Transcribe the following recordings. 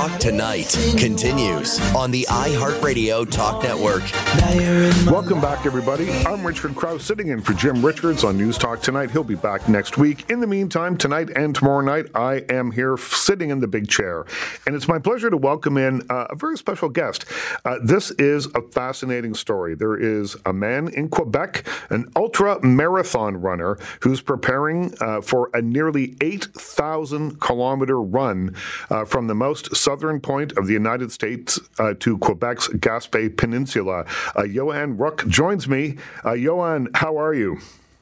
Talk Tonight continues on the iHeartRadio Talk Network. Welcome back, everybody. I'm Richard Krause, sitting in for Jim Richards on News Talk Tonight. He'll be back next week. In the meantime, tonight and tomorrow night, I am here sitting in the big chair. And it's my pleasure to welcome in a very special guest. This is a fascinating story. There is a man in Quebec, an ultra marathon runner, who's preparing for a nearly 8,000-kilometer run from the most southern point of the United States to Quebec's Gaspé Peninsula. Johan Rook joins me. Johan, how are you?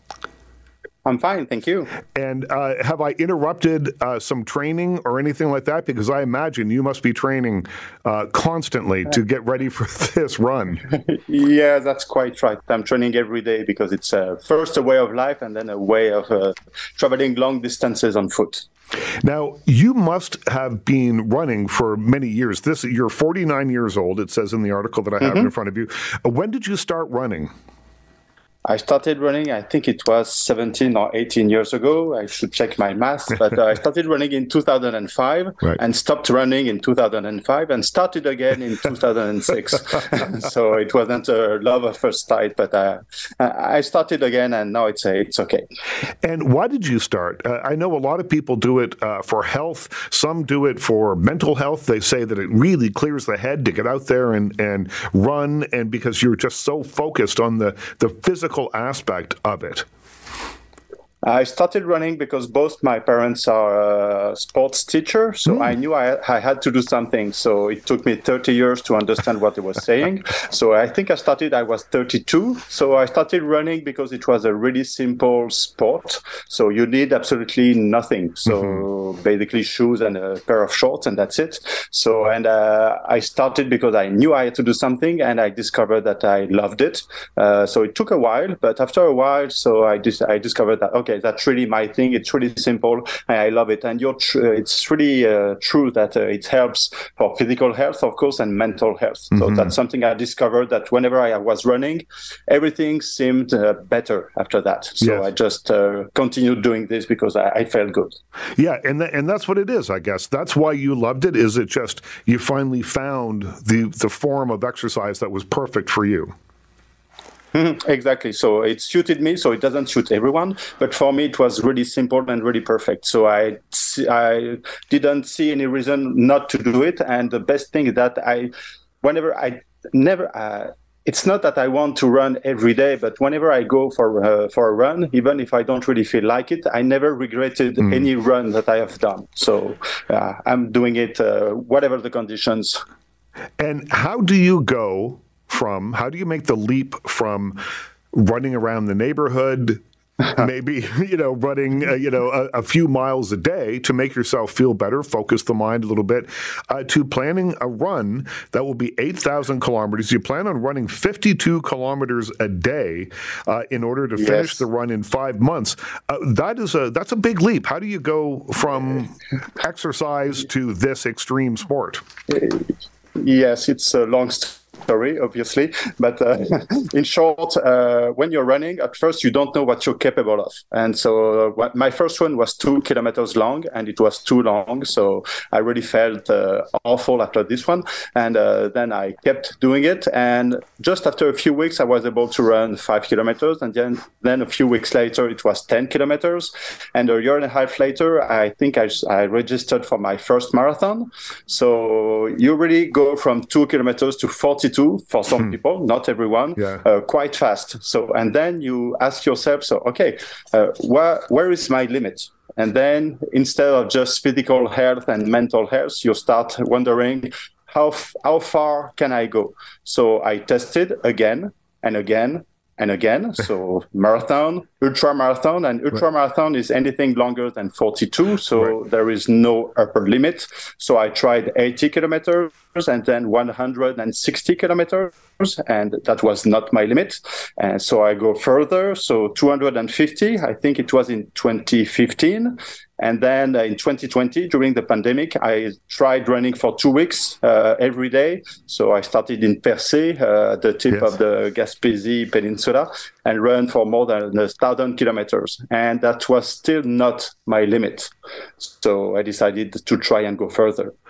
I'm fine, thank you. And have I interrupted some training or anything like that? Because I imagine you must be training constantly to get ready for this run. Yeah, that's quite right. I'm training every day because it's first a way of life and then a way of traveling long distances on foot. Now, you must have been running for many years. You're 49 years old, it says in the article that I have in front of you. When did you start running? I started running, I think it was 17 or 18 years ago. I should check my math, but I started running in 2005 and stopped running in 2005 and started again in 2006. So it wasn't a love at first sight, but I started again and now it's okay. And why did you start? I know a lot of people do it for health. Some do it for mental health. They say that it really clears the head to get out there and run, and because you're just so focused on the physical aspect of it. I started running because both my parents are sports teachers, so I knew I had to do something. So it took me 30 years to understand what they were saying. So I think I was 32. So I started running because it was a really simple sport. So you need absolutely nothing. So basically shoes and a pair of shorts, and that's it. So, and I started because I knew I had to do something, and I discovered that I loved it. So it took a while, but after a while, so I discovered that, okay, that's really my thing. It's really simple. And I love it. And it's really true that it helps for physical health, of course, and mental health. So that's something I discovered, that whenever I was running, everything seemed better after that. So I just continued doing this because I felt good. Yeah, and that's what it is, I guess. That's why you loved it. Is it just you finally found the form of exercise that was perfect for you? Exactly. So it suited me. So it doesn't suit everyone, but for me it was really simple and really perfect. So I didn't see any reason not to do it. And the best thing is that it's not that I want to run every day, but whenever I go for a run, even if I don't really feel like it, I never regretted any run that I have done. So I'm doing it whatever the conditions. And how do you make the leap from running around the neighborhood, maybe, running, a few miles a day to make yourself feel better, focus the mind a little bit, to planning a run that will be 8,000 kilometers. You plan on running 52 kilometers a day in order to finish the run in 5 months. That's a big leap. How do you go from exercise to this extreme sport? Yes, it's a long story, obviously, but in short, when you're running, at first you don't know what you're capable of. And so my first one was 2 kilometers long, and it was too long. So I really felt awful after this one. And then I kept doing it. And just after a few weeks, I was able to run 5 kilometers. And then a few weeks later, it was 10 kilometers. And a year and a half later, I think I registered for my first marathon. So you really go from 2 kilometers to 42 for some people, not everyone, quite fast. So, and then you ask yourself, where is my limit? And then instead of just physical health and mental health, you start wondering, how far can I go? So I tested again and again and again. So marathon, ultra-marathon, and ultra-marathon is anything longer than 42. So there is no upper limit. So I tried 80 kilometers and then 160 kilometers, and that was not my limit. And so I go further. So 250, I think it was in 2015. And then in 2020, during the pandemic, I tried running for 2 weeks every day. So I started in Percé, the tip of the Gaspésie Peninsula, and ran for more than 1,000 kilometers. And that was still not my limit. So I decided to try and go further.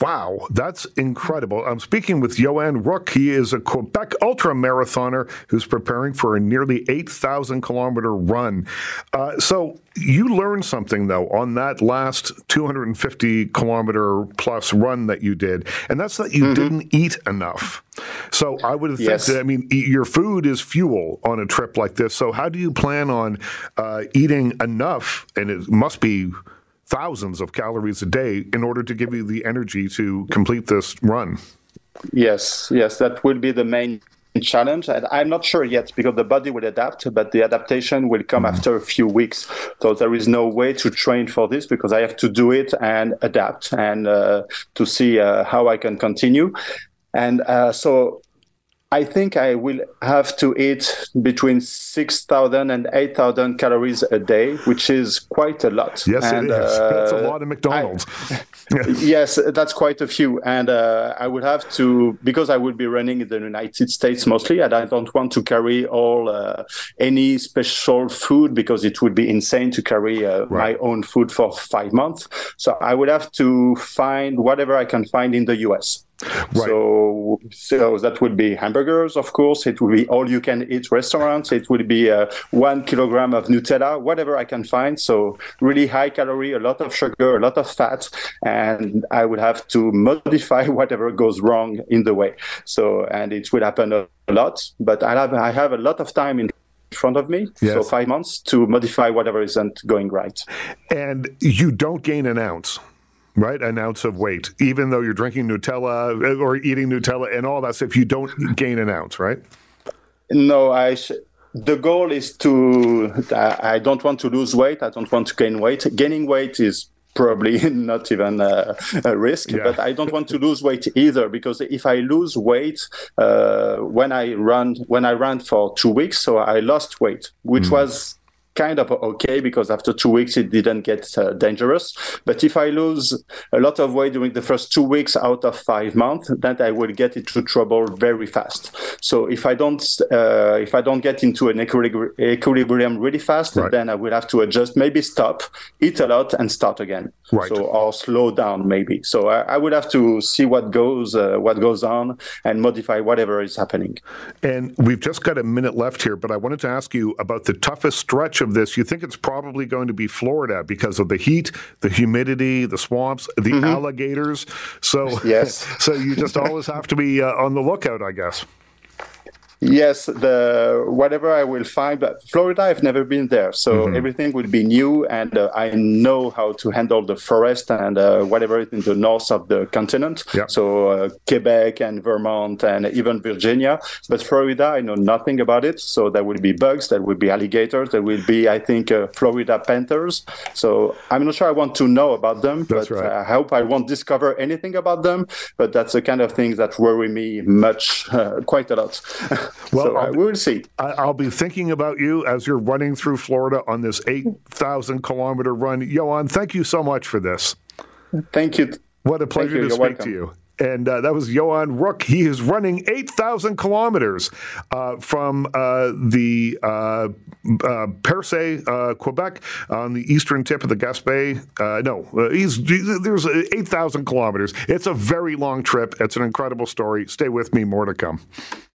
Wow, that's incredible. I'm speaking with Johan Rook. He is a Quebec ultra marathoner who's preparing for a nearly 8,000 kilometer run. So you learned something, though, on that last 250 kilometer plus run that you did, and that's that you didn't eat enough. So I would think that, I mean, your food is fuel on a trip like this. So how do you plan on eating enough, and it must be thousands of calories a day, in order to give you the energy to complete this run? Yes, that will be the main challenge. And I'm not sure yet, because the body will adapt, but the adaptation will come after a few weeks. So there is no way to train for this, because I have to do it and adapt, and to see how I can continue. And so I think I will have to eat between 6,000 and 8,000 calories a day, which is quite a lot. Yes, it is. That's a lot of McDonald's. Yes, that's quite a few. And I would have to, because I will be running in the United States mostly, and I don't want to carry any special food, because it would be insane to carry my own food for 5 months. So I would have to find whatever I can find in the US. Right. So that would be hamburgers, of course. It would be all-you-can-eat restaurants. It would be 1 kilogram of Nutella, whatever I can find. So really high calorie, a lot of sugar, a lot of fat, and I would have to modify whatever goes wrong in the way. So, and it will happen a lot, but I have a lot of time in front of me, so 5 months to modify whatever isn't going right. And you don't gain an ounce. Right, an ounce of weight, even though you're drinking Nutella or eating Nutella and all that stuff, you don't gain an ounce, right? No, the goal is I don't want to lose weight. I don't want to gain weight. Gaining weight is probably not even a risk, but I don't want to lose weight either, because if I lose weight, when I ran for 2 weeks, so I lost weight, which was kind of okay, because after 2 weeks it didn't get dangerous. But if I lose a lot of weight during the first 2 weeks out of 5 months, then I will get into trouble very fast. So if I don't get into an equilibrium really fast, then I will have to adjust, maybe stop, eat a lot, and start again. So, or slow down maybe. So I would have to see what goes on, and modify whatever is happening. And we've just got a minute left here, but I wanted to ask you about the toughest stretch of this. You think it's probably going to be Florida, because of the heat, the humidity, the swamps, the alligators. So so you just always have to be on the lookout, I guess. Yes, whatever I will find, but Florida, I've never been there, so everything will be new, and I know how to handle the forest and whatever is in the north of the continent. So Quebec and Vermont and even Virginia, but Florida, I know nothing about it. So there will be bugs, there will be alligators, there will be, I think, Florida panthers. So I'm not sure I want to know about them, but I hope I won't discover anything about them. But that's the kind of things that worry me quite a lot. Well, so we'll see. I'll be thinking about you as you're running through Florida on this 8,000 kilometer run. Johan, thank you so much for this. Thank you. What a pleasure to speak to you. And that was Johan Rook. He is running 8,000 kilometers from the Percé, Quebec, on the eastern tip of the Gaspé. There's 8,000 kilometers. It's a very long trip. It's an incredible story. Stay with me. More to come.